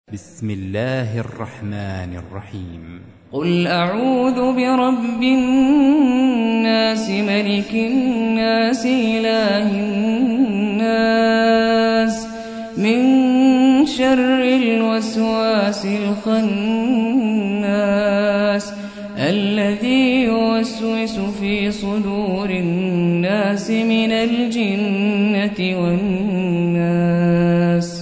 بسم الله الرحمن الرحيم قل أعوذ برب الناس ملك الناس إله الناس من شر الوسواس الخناس الذي يوسوس في صدور الناس من الجنة والناس